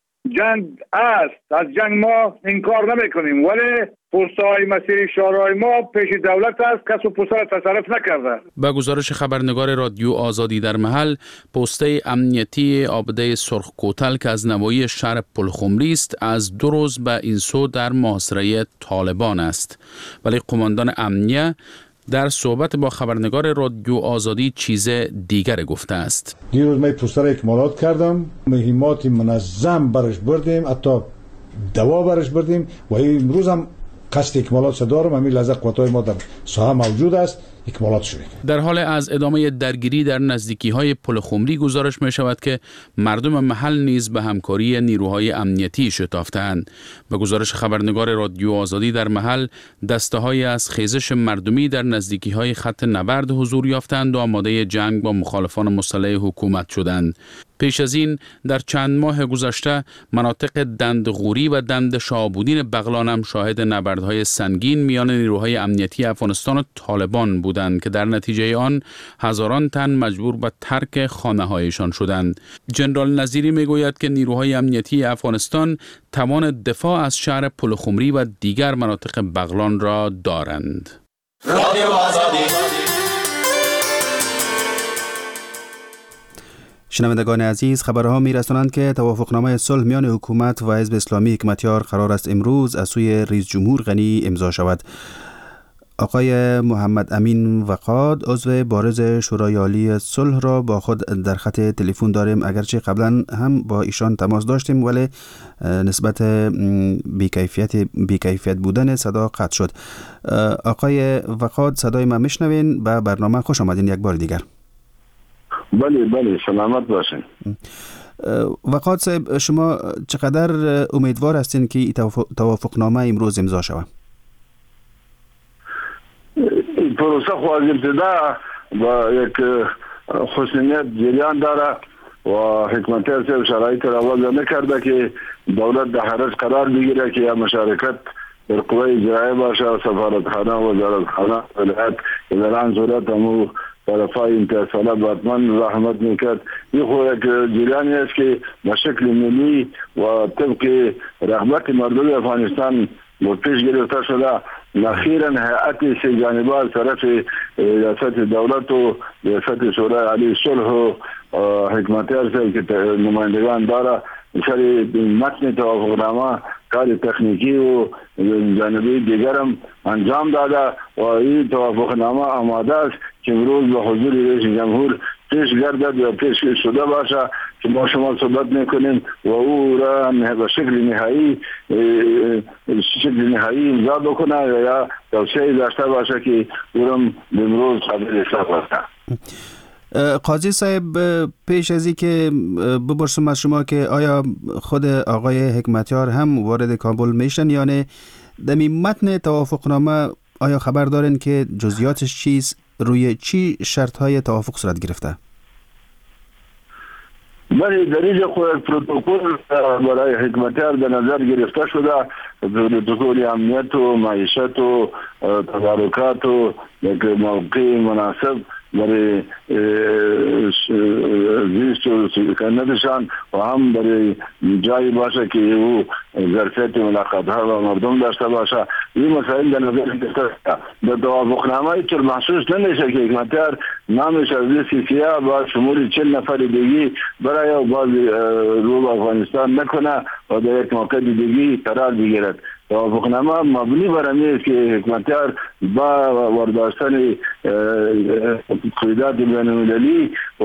جنگ است. از جنگ ما انکار نمی کنیم، ولی پست‌های مسیری شورای ما پیش دولت است، کس و پست را تصرف نکرده. با گزارش خبرنگار رادیو آزادی در محل، پسته امنیتی عابده سرخکوتل که از نواحی شهر پلخمری است، از 2 روز به این سو در محاصره طالبان است، ولی قماندان امنیه در صحبت با خبرنگار رادیو آزادی چیز دیگر گفته است. دیروز من پوستر اکمالات کردم، مهمات منظم برش بردیم، حتی دوا برش بردیم و امروز هم قصد اکمالات دارم. همین لحظه قوت‌های ما در ساحه موجود است، اکمالات شده. در حال از ادامه درگیری در نزدیکی‌های پلخمری گزارش می شود که مردم محل نیز به همکاری نیروهای امنیتی شتافتند. به گزارش خبرنگار رادیو آزادی در محل، دسته‌های از خیزش مردمی در نزدیکی‌های خط نبرد حضور یافتند و آماده جنگ با مخالفان مسلح حکومت شدند. پیش از این در چند ماه گذشته مناطق دندغوری و دند شاهابودین بغلان هم شاهد نبردهای سنگین میان نیروهای امنیتی افغانستان و طالبان بودند که در نتیجه آن هزاران تن مجبور به ترک خانه‌هایشان شدند. جنرال نظیری میگوید که نیروهای امنیتی افغانستان توان دفاع از شهر پلخمری و دیگر مناطق بغلان را دارند. رادیو آزادی. شنوندگان عزیز، خبرها می‌رسانند که توافقنامه صلح میان حکومت و حزب اسلامی حکمتیار قرار است امروز از سوی رئیس جمهور غنی امضا شود. آقای محمد امین وقاد، عضو بارز شورای عالی صلح را با خود در خط تلفن داریم، اگرچه قبلا هم با ایشان تماس داشتیم ولی نسبت بی‌کیفیت بودن صدا قطع شد. آقای وقاد، صدای ما میشنوین؟ به برنامه خوش آمدین یک بار دیگر. بله سلامت باشین. وقاد صاحب، شما چقدر امیدوار هستین که توافقنامه امروز امضا شود؟ این پروسه خو از ابتدا با یک خصوصیت جریان داره و حکمتیار صاحب شرایط را وضع نکرده که دولت در حرج قرار بگیره که یا مشارکت در قوه اجرایی باشه، سفارتخانه، وزارتخانه، ولایت در آن صورت همو طرفای انتصالات باتمن رحمت میکرد. این خود یک جریانی است که به شکل ملی و طبق رغبت مردم افغانستان پیش گرفته شده. اخیراً هیئت 3 جانبه از طرف ریاست دولت و ریاست شورای عالی صلح و حکمتیار صاحب که نمایندگان داره سر متن توافقنامه کار تکنیکی و جانبه دیگر هم انجام داده و این توافقنامه آماده است که امروز به حضور رئیس جمهور پیش گردد یا پیش شده باشه که ما شما صحبت میکنیم و او را به شکل نهایی امضا بکنه یا توصیه داشته باشه که او را امروز قابل حساب است. قاضی صاحب، پیش از این که بپرسم از شما که آیا خود آقای حکمتیار هم وارد کابل میشن یا نه، در متن توافقنامه آیا خبر دارین که جزئیاتش چیست، روی چی شرط‌های توافق صورت گرفته؟ بله، در اینجا خود پروتکل برای حکمتیار به نظر گرفته شده. پروتکل امنیت و معیشت و تدارکات و یک موقع مناسب برای زیست و سکنتشان و هم برای جایی باشه که او ظرفیت ملاقات ها و مردم داشته باشه. این مسائل در نظر گرفته شده. در توافقنامه چون محسوس نمیشه که حکمتیار نامش از لیست سیاه با شمول 40 نفر دیگی برای باز رو افغانستان نکنه و در یک موقع دیگی قرار بگیرد. توافقنامه مبنی بر این است که حکمتیار با ورداشتن قیودات بین‌المللی و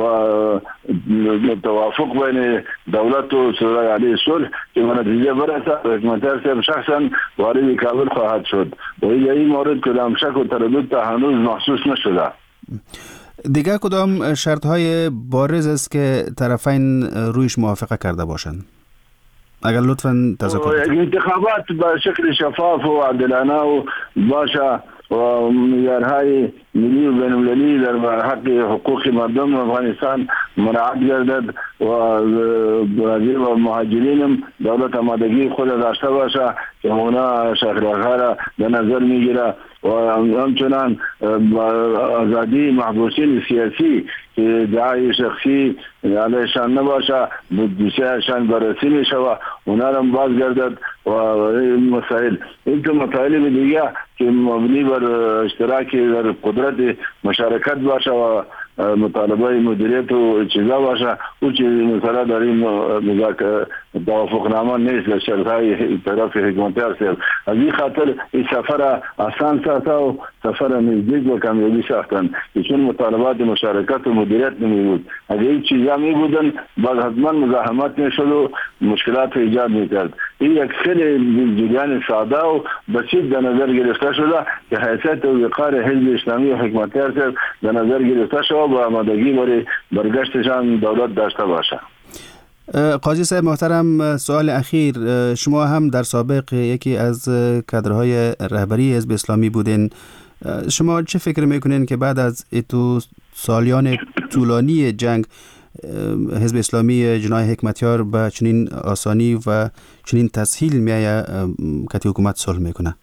توافق بین دولت و شورای عالی صلح که نتیجه برسد، حکمتیار صاحب شخصا وارد کابل خواهد شد و این مورد کدام شک و تردید تا هنوز محسوس نشده. دیگر کدام شرط های بارز است که طرفین رویش موافقه کرده باشند؟ اگر لطفاً تذکر بدید. انتخابات به شکل شفاف و عادلانه و باشه و معیارهای ملی و بین‌المللی در حق حقوق مردم افغانستان مراعات گردد و برازیل و مهاجرین دولت آمادگی خود داشته باشه که اونا شهرها را در نظر میگیره و همچنان آزادی محبوسین سیاسی که دعای شخصی علیشان نباشه بودجهشان بررسی میشه و اونا را باز گردد و این مسائل این تو مسائل دیگه که مبنی بر اشتراک در قدرت مشارکت باشه و مطالبه مدیریت و چیزا باشه او چیز مثلا در این توافقنامه نیست در شرطهای طرف حکمتیار صاحب. از این خاطر این سفر آسان ساخته و سفر نزدیک و کامیابی ساختن چون مطالبات مشارکت و مدیریت نمی بود. اگر این چیزا می بودن بعد حتما مزاحمت میشد و مشکلات ایجاد میکرد. این یک خیلی جریان ساده و بسیط در نظر گرفته شده که حیثیت و وقار حزب اسلامی و حکمتیار صاحب در نظر گرفته شده و آمادگی برای برگشتشان دولت داشته باشه. قاضی صاحب محترم، سوال اخیر، شما هم در سابق یکی از کادرهای رهبری حزب اسلامی بودین. شما چه فکر میکنین که بعد از ایتو سالیان طولانی جنگ حزب اسلامی جناح حکمتیار به چنین آسانی و چنین تسهیل میایه که حکومت صلح میکنه؟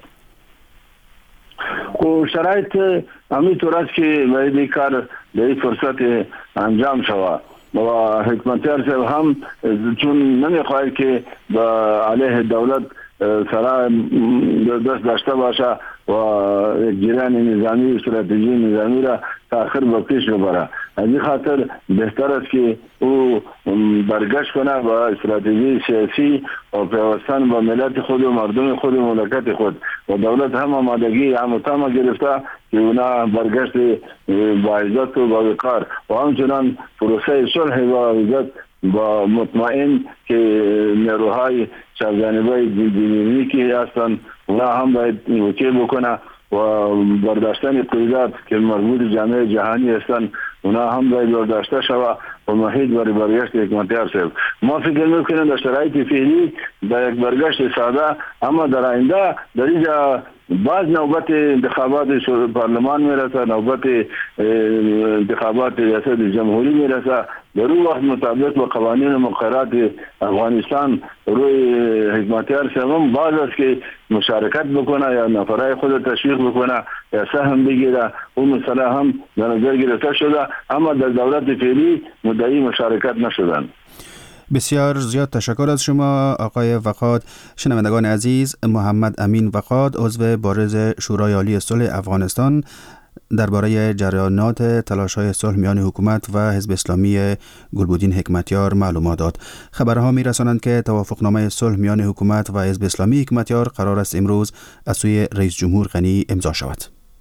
و شرایط همینطور است که باید کار به این فرصت انجام شود و حکمتیار صاحب هم چون نمیخواهد که با علیه دولت سرا دست داشته باشه و یک جریان نظامی استراتژی نظامی را تاخیر به پیش ببره. از این خاطر بهتر است که او برگشت کنه با استراتژی سیاسی و پیوستن با ملت خود و مردم خود و مملکت خود و دولت هم آمادگی تمام گرفته که اونا برگشت با عزت و با وقار و همچنان پروسه صلح با عزت با مطمئن که نیروهای چهارجانبه دینی که هستند اونا هم باید وکیل بکنه و برداشتن قیودات که مربوط جامعه جهانی هستند اونا هم باید برداشته شود و محیط برای برگشت حکمتیار صاحب. ما فکر میکنیم در شرایط فعلی در یک برگشت ساده اما در آینده در اینجا بعض نوبت انتخابات پارلمان میرسه، نوبت انتخابات ریاست جمهوری میرسه، در اون وقت مطابق با قوانین و مقررات افغانستان روی حکمتیار صاحب باز است که مشارکت بکنه یا نفرای خود تشویق بکنه یا سهم بگیره. اون مسئله هم در نظر گرفته شده اما در دولت فعلی مدعی مشارکت نشدن. بسیار زیاد تشکر از شما آقای وقاد. شنوندگان عزیز، محمد امین وقاد عضو بارز شورای عالی صلح افغانستان درباره جریانات تلاش‌های صلح میان حکومت و حزب اسلامی گلبدین حکمتیار معلومات داد. خبرها می‌رسانند که توافقنامه صلح میان حکومت و حزب اسلامی حکمتیار قرار است امروز از سوی رئیس جمهور غنی امضا شود.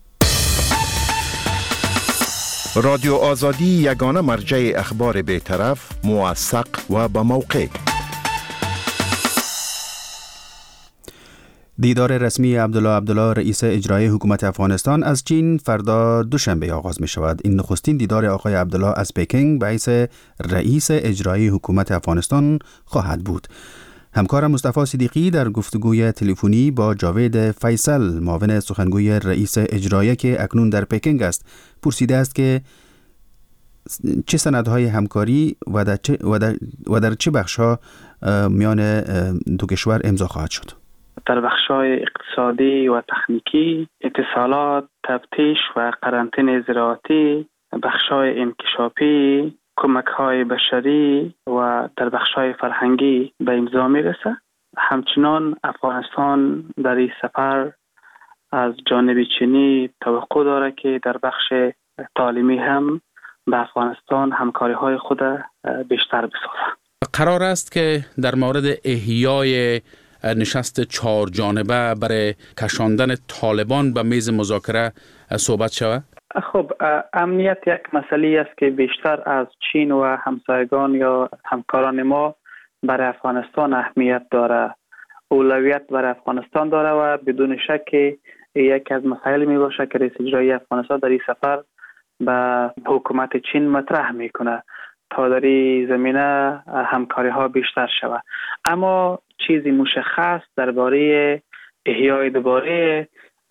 رادیو آزادی یگانه مرجع اخبار بی‌طرف، موثق و با موقع. دیدار رسمی عبدالله رئیس اجرایی حکومت افغانستان از چین فردا دوشنبه آغاز می شود. این نخستین دیدار آقای عبدالله از پکینگ به حیث رئیس اجرایی حکومت افغانستان خواهد بود. همکارم مصطفی صدیقی در گفتگوی تلفنی با جاوید فیصل، معاون سخنگوی رئیس اجرایی که اکنون در پکینگ است، پرسیده است که چه سندهای همکاری و در چه بخش‌ها میان دو کشور امضا خواهد شد. در بخش‌های اقتصادی و تکنیکی، اتصالات، تفتیش و قرنطینه زراعتی، بخش‌های انکشافی، کمک‌های بشری و در بخش‌های فرهنگی به امضا می‌رسد. همچنان افغانستان در این سفر از جانب چینی توقع دارد که در بخش تعلیمی هم به افغانستان همکاری‌های خود بیشتر بسازد. قرار است که در مورد احیای نشست 4 جانبه برای کشاندن طالبان به میز مذاکره صحبت شود؟ خب امنیت یک مسئله است که بیشتر از چین و همسایگان یا همکاران ما برای افغانستان اهمیت داره، اولویت برای افغانستان داره و بدون شک یک از مسائل می باشه که رئیس اجرایی افغانستان در این سفر به حکومت چین مطرح میکنه تا در این زمینه همکاری ها بیشتر شود. اما چیزی مشخص درباره احیای دوباره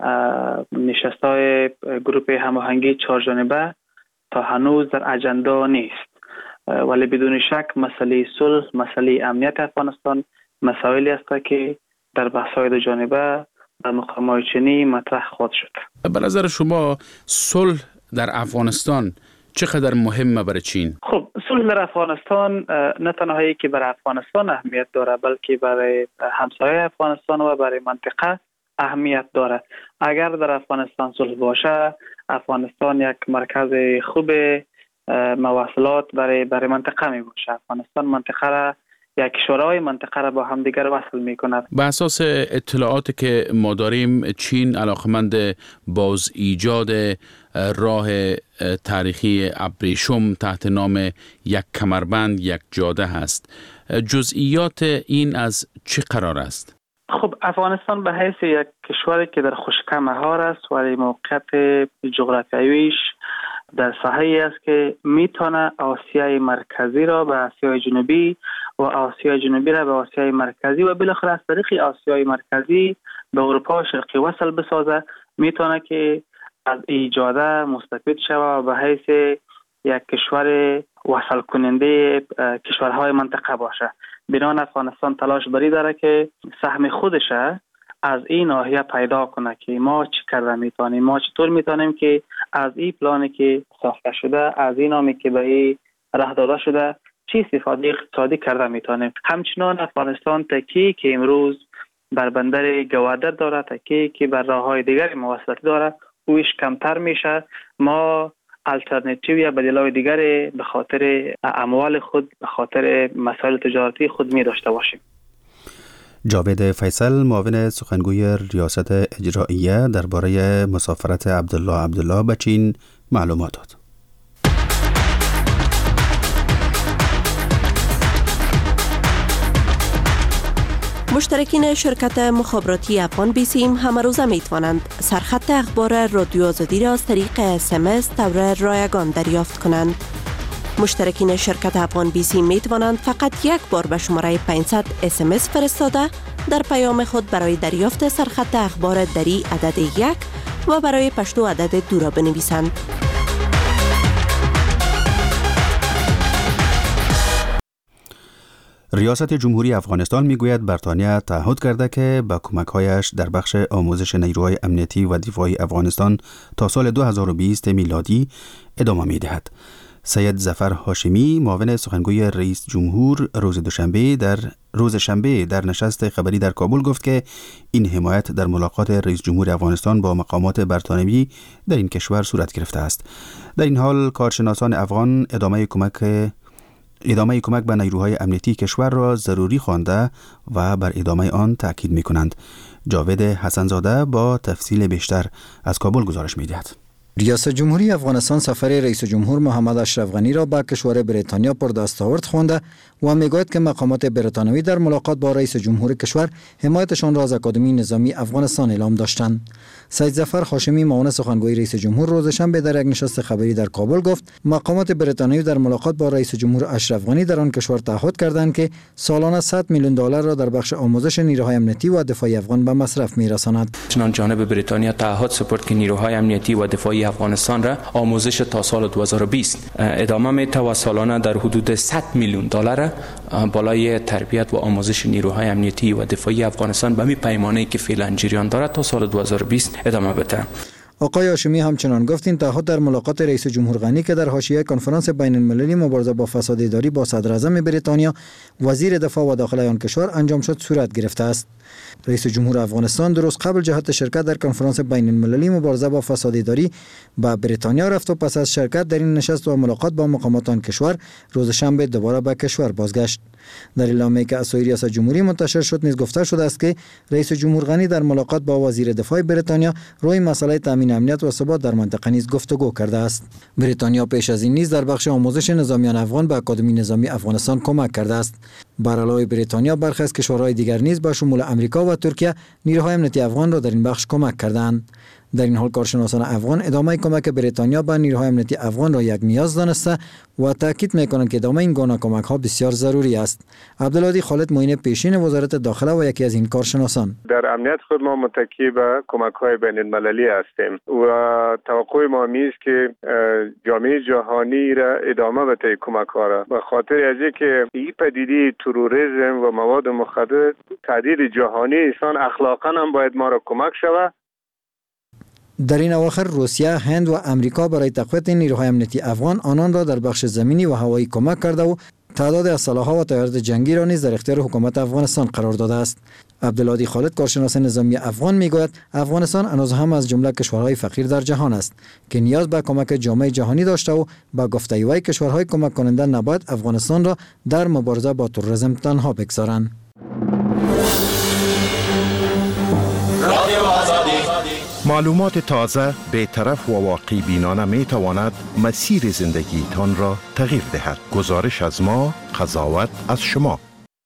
نشست‌های گروه هماهنگی 4 جانبه تا هنوز در اجندا نیست، ولی بدون شک مسئله صلح، مسئله امنیت افغانستان مسائلی است که در بحث‌های 2 جانبه در مقامات چینی مطرح خواهد شد. به نظر شما صلح در افغانستان چقدر مهمه برای چین؟ خب صلح در افغانستان نه تنهایی که برای افغانستان اهمیت داره بلکه برای همسایه افغانستان و برای منطقه اهمیت داره. اگر در افغانستان صلح باشه، افغانستان یک مرکز خوب مواصلات برای منطقه می باشه. افغانستان منطقه را یک شورای منطقه را با هم دیگر وصل می کند. به اساس اطلاعاتی که ما داریم چین علاقمند باز ایجاد راه تاریخی ابریشم تحت نام یک کمربند یک جاده هست. جزئیات این از چه قرار است؟ خب افغانستان به حیث یک کشوری که در خشکی مهار است ولی موقعیت جغرافیاییش در ساحه‌ای است که میتونه آسیای مرکزی را به آسیای جنوبی و آسیای جنوبی را به آسیای مرکزی و بالاخره از طریق آسیای مرکزی به اروپا شرقی وصل بسازه. میتونه که از ایجاده مستفید شود و به حیث یک کشور وصل کننده کشورهای منطقه باشه. بنابراین افغانستان تلاش بری داره که سهم خودش از این ناحیه پیدا کنه که ما چی کرده میتونیم، ما چطور میتونیم که از این پلانی که ساخته شده، از این نامی که به این راه داده شده چی استفاده اقتصادی کرده میتونیم. همچنان افغانستان تکی که امروز بر بندر گوادر داره، تکی که بر راههای دیگر مواصلاتی داره، اویش کمتر میشه. ما الटरनेटिव یا بدیل‌های دیگر به خاطر اموال خود، به خاطر مسائل تجارتی خود می داشته باشیم. جاوید فیصل، معاون سخنگوی ریاست اجراییه درباره مسافرت عبدالله به چین معلومات داد. مشترکین شرکت مخابراتی افغان بیسیم همه روزه می توانند سرخط اخبار رادیو آزادی را از طریق SMS طور رایگان دریافت کنند. مشترکین شرکت افغان بیسیم می توانند فقط یک بار به شماره 500 SMS فرستاده در پیام خود برای دریافت سرخط اخبار دری عدد 1 و برای پشتو عدد 2 را بنویسند. ریاست جمهوری افغانستان میگوید بریتانیا تعهد کرده که با کمک‌هایش در بخش آموزش نیروهای امنیتی و دفاعی افغانستان تا سال 2020 میلادی ادامه می‌دهد. سید ظفر هاشمی، معاون سخنگوی رئیس جمهور، روز شنبه در نشست خبری در کابل گفت که این حمایت در ملاقات رئیس جمهور افغانستان با مقامات بریتانیایی در این کشور صورت گرفته است. در این حال کارشناسان افغان ادامه کمک به نیروهای امنیتی کشور را ضروری خوانده و بر ادامه آن تاکید می‌کنند. جاوید حسنزاده با تفصیل بیشتر از کابل گزارش می‌دهد. ریاست جمهوری افغانستان سفر رئیس جمهور محمد اشرف غنی را به کشور بریتانیا پر دستاورد خوانده و میگوید که مقامات بریتانیایی در ملاقات با رئیس جمهور کشور حمایتشان را از اکادمی نظامی افغانستان اعلام داشتند. سید ظفر هاشمی، معاون سخنگوی رئیس جمهور، روز شنبه در یک نشست خبری در کابل گفت مقامات بریتانیایی در ملاقات با رئیس جمهور اشرف غنی در آن کشور تعهد کردند که سالانه $100 میلیون را در بخش آموزش نیروهای امنیتی و دفاعی افغان به مصرف می‌رساند. چنان جانب بریتانیا تعهد سپرد که نیروهای امنیتی و دفاعی افغانستان را آموزش تا سال 2020 ادامه می‌دهد و سالانه در حدود $100 میلیون بالای تربیت و آموزش نیروهای امنیتی و دفاعی افغانستان به می پیمانه‌ای که فعلا جریان دارد تا سال 2020 ادامه بده. آقای هاشمی همچنان گفت این تعهد در ملاقات رئیس جمهور غنی که در حاشیه کنفرانس بین المللی مبارزه با فساد اداری با صدر اعظم بریتانیا، وزیر دفاع و داخلی آن کشور انجام شد صورت گرفته است. رئیس جمهور افغانستان درست قبل جهت شرکت در کنفرانس بین المللی مبارزه با فساد اداری به بریتانیا رفت و پس از شرکت در این نشست و ملاقات با مقامات آن کشور روز شنبه دوباره به کشور بازگشت. در اعلامیه‌ای که از سوی ریاست جمهوری منتشر شد نیز گفته شده است که رئیس جمهور غنی در ملاقات با وزیر دفاع بریتانیا روی مسئله تامین امنیت و ثبات در منطقه نیز گفتگو کرده است. بریتانیا پیش از این نیز در بخش آموزش نظامیان افغان به اکادمی نظامی افغانستان کمک کرده است. بر علاوه بریتانیا برخی از کشورهای دیگر نیز به شمول امریکا و ترکیه نیروهای امنیتی افغان را در این بخش کمک کردند. در این حال کارشناسان افغان ادامه کمک بریتانیا به نیروهای امنیتی افغان را یک نیاز دانسته و تاکید می‌کنند که ادامه این گونه کمک‌ها بسیار ضروری است. عبدالهادی خالد معین پیشین وزارت داخله و یکی از این کارشناسان: در امنیت خود ما متکی به کمک‌های بین‌المللی هستیم و توقع ما است که جامعه جهانی را ادامه بده کمک‌ها را، به خاطر از اینکه این پدیده تروریسم و مواد مخدر تهدید جهانی است، اخلاقاً هم باید ما را کمک شود. در این اواخر روسیه، هند و امریکا برای تقویت نیروهای امنیتی افغان آنان را در بخش زمینی و هوایی کمک کرده و تعداد اسلحه‌ها و تجهیزات جنگی را نیز در اختیار حکومت افغانستان قرار داده است. عبدالهادی خالد کارشناس نظامی افغان میگوید افغانستان هنوز هم از جمله کشورهای فقیر در جهان است که نیاز به کمک جامعه جهانی داشته و با گفته وی کشورهای کمک کننده نباید افغانستان را در مبارزه با تروریسم تنها بگذارند. معلومات تازه، بی‌طرف و واقعی بینانه می تواند مسیر زندگیتان را تغییر دهد. گزارش از ما، قضاوت از شما.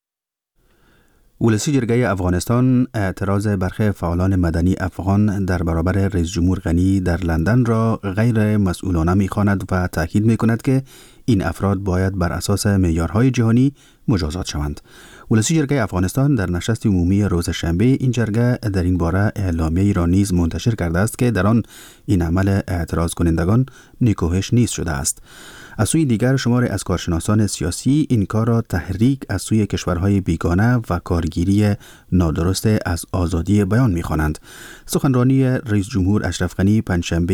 ولسی جرگه افغانستان اعتراض برخی فعالان مدنی افغان در برابر رئیس جمهور غنی در لندن را غیر مسئولانه می‌خواند و تاکید می‌کند که این افراد باید بر اساس معیارهای جهانی مجازات شوند. ولسی جرگه افغانستان در نشست عمومی روز شنبه این جرگه در این باره اعلامیه‌ای را نیز منتشر کرده است که در آن این عمل اعتراض کنندگان نیکوهش نیست شده است. از سوی دیگر شماری از کارشناسان سیاسی این کار را تحریک از سوی کشورهای بیگانه و کارگیری نادرست از آزادی بیان می‌خوانند. سخنرانی رئیس جمهور اشرف غنی پنجشنبه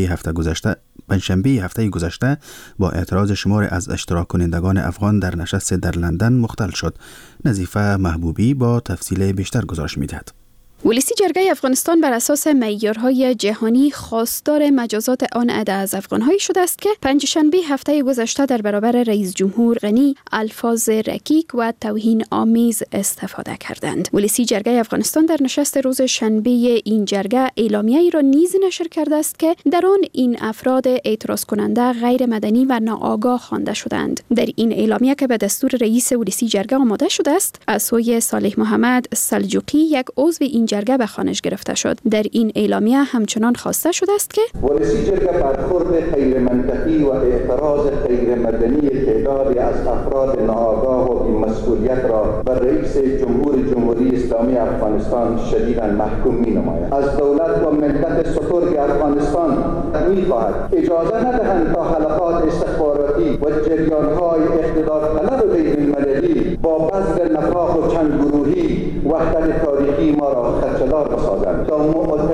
هفته گذشته با اعتراض شماری از اشتراک کنندگان افغان در نشست در لندن مختل شد. نظیفه محبوبی با تفصیل بیشتر گزارش می‌دهد. ولسی جرگه افغانستان بر اساس معیارهای جهانی خواستار مجازات آن عده از افغان‌هایی شده است که پنجشنبه هفته گذشته در برابر رئیس جمهور غنی الفاظ رکیک و توهین آمیز استفاده کردند. ولسی جرگه افغانستان در نشست روز شنبه این جرگه اعلامیه‌ای را نیز نشر کرده است که در آن این افراد اعتراض کننده غیر مدنی و ناآگاه خوانده شدند. در این اعلامیه که به دستور رئیس ولسی جرگه آماده شده است، از سوی صالح محمد سلجوقی یک عضو این جرگه به خوانش گرفته شد. در این اعلامیه همچنان خواسته شده است که ولسی جرگه برخورد غیر منطقی و اعتراض غیر مدنی تعدادی از افراد ناآگاه و بی‌مسئولیت را بر رئیس جمهوری اسلامی افغانستان شدیداً محکوم می‌نماید. از دولت و ملت سترگ افغانستان می‌خواهد اجازه ندهند تا حلقات استخباراتی و جریان‌های اقتدار طلب بین‌المللی با بذل نفاق و چند گروهی وحدت تاریخی ما را خدشه‌دار بسازند تا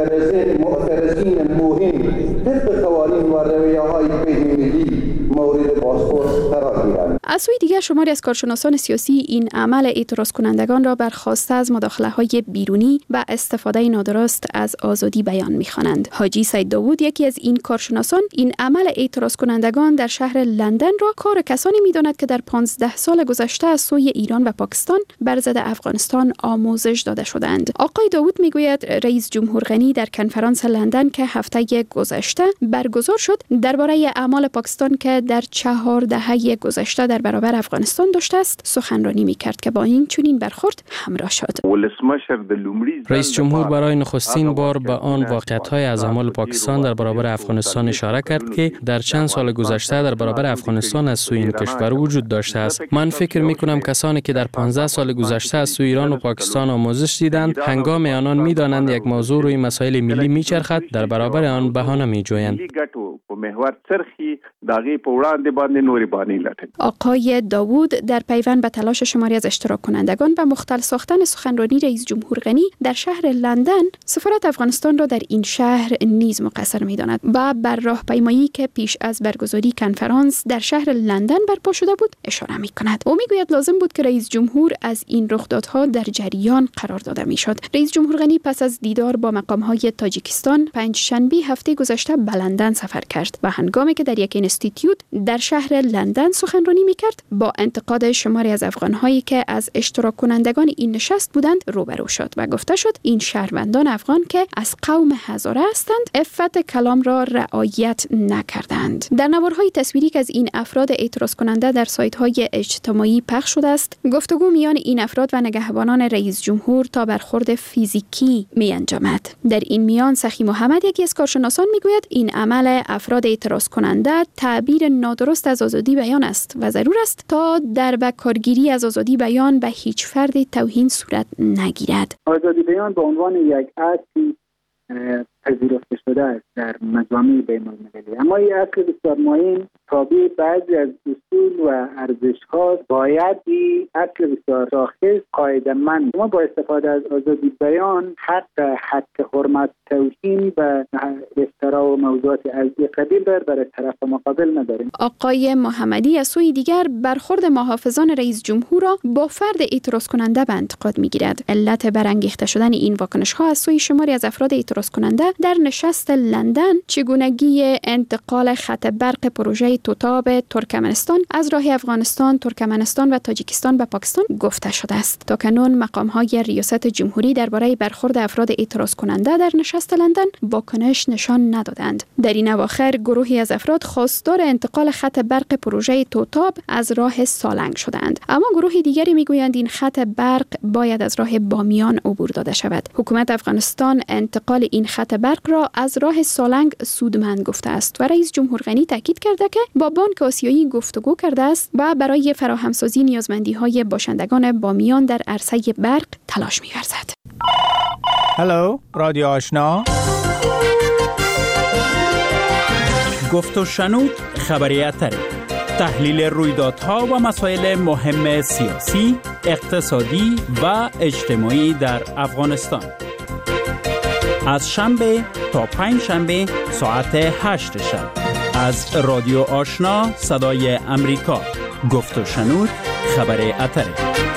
معترضین مهم طبق قوانین و رویه‌های بین‌المللی مورد بازپرس قرار گیرند. از سوی دیگر شماری از کارشناسان سیاسی این عمل اعتراض کنندگان را برخواسته از مداخله‌های بیرونی و استفاده نادرست از آزادی بیان می‌خوانند. حاجی سید داوود یکی از این کارشناسان این عمل اعتراض کنندگان در شهر لندن را کار کسانی می‌داند که در 15 سال گذشته از سوی ایران و پاکستان بر ضد افغانستان آموزش داده شدند. آقای داوود میگوید رئیس جمهور غنی در کنفرانس لندن که هفته گذشته برگزار شد درباره اعمال پاکستان که در 4 دهه گذشته در برابر افغانستان داشته است سخنرانی می‌کرد که با این چنین برخورد همراه شد. رئیس جمهور برای نخستین بار به آن واقعیت‌های از اعمال پاکستان در برابر افغانستان اشاره کرد که در چند سال گذشته در برابر افغانستان از سوی این کشور وجود داشته است. من فکر می‌کنم کسانی که در 15 سال گذشته از سوی ایران و پاکستان آموزش دیدند هنگام آنان می‌دانند یک موضوع روی مسائل ملی می‌چرخد در برابر آن بهانه می‌جویند. آقای آقای داوود در پیوند به تلاش شماری از اشتراک کنندگان به مختل ساختن سخنرانی رئیس جمهور غنی در شهر لندن، سفارت افغانستان را در این شهر نیز مقصر می‌داند و بر راهپیمایی که پیش از برگزاری کنفرانس در شهر لندن برپا شده بود اشاره می‌کند. او می‌گوید لازم بود که رئیس جمهور از این رخدادها در جریان قرار داده می‌شد. رئیس جمهور غنی پس از دیدار با مقام‌های تاجیکستان پنجشنبه هفته گذشته به لندن سفر کرد و هنگامی که در یک اینستیتیوت در شهر لندن سخنرانی می‌کرد با انتقاد شماری از افغان‌هایی که از اشتراک کنندگان این نشست بودند روبرو شد و گفته شد این شهروندان افغان که از قوم هزاره هستند عفت کلام را رعایت نکردند. در نوارهای تصویری که از این افراد اعتراض کننده در سایت‌های اجتماعی پخش شده است، گفتگو میان این افراد و نگهبانان رئیس جمهور تا برخورد فیزیکی می‌انجامد. در این میان سخی محمد، یکی از کارشناسان، میگوید این عمل افراد اعتراض کننده تعبیر نادرست از آزادی بیان است و ضرور است تا در بکارگیری از آزادی بیان به هیچ فرد توهین صورت نگیرد. آزادی بیان به عنوان یک اصل پذیرفته شده است در مجامع بین‌المللی، اما این اصل بسیار مهم تابع بعضی از اصول و ارزش‌ها باید این اصل بسیار شاخص قاعده‌مند ما با استفاده از آزادی بیان حتی حق حرمت توهین و افترا و موضوعات از این قبیل برای طرف مقابل نداریم. آقای محمدی از سوی دیگر برخورد محافظان رئیس جمهور را با فرد اعتراض کننده به انتقاد می‌گیرد. علت برانگیخته شدن این واکنش‌ها از سوی شماری از افراد اعتراض کننده در نشست لندن چگونگی انتقال خط برق پروژه توتاب ترکمنستان از راه افغانستان، ترکمنستان و تاجیکستان به پاکستان گفته شده است. تاکنون مقام‌های ریاست جمهوری درباره برخورد افراد اعتراض کننده در نشست لندن واکنش نشان ندادند. در این اواخر گروهی از افراد خواستار انتقال خط برق پروژه توتاب از راه سالنگ شدند، اما گروه دیگری میگویند این خط برق باید از راه بامیان عبور داده شود. حکومت افغانستان انتقال این خط برق را از راه سالنگ سودمند گفته است و رئیس جمهور غنی تاکید کرده که با بانک آسیایی گفتگو کرده است و برای فراهمسازی نیازمندی‌های باشندگان بامیان در عرصه برق تلاش می‌ورزد. هلو، رادیو آشنا. گفت و شنود خبریت تحلیل رویدادها و مسائل مهم سیاسی، اقتصادی و اجتماعی در افغانستان. از شنبه تا پنج شنبه ساعت 8 شب از رادیو آشنا صدای امریکا. گفت و شنود خبر اتره.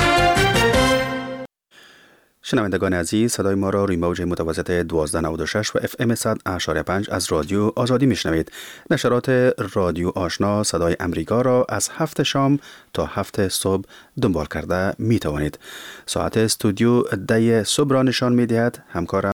شنوندگان عزیز، صدای ما را روی موج متوسط 1296 و FM 100.5 از رادیو آزادی میشنوید. نشرات رادیو آشنا صدای امریکا را از 7 شام تا 7 صبح دنبال کرده می توانید. ساعت استودیو 10 صبح را نشان می دهد. همکارم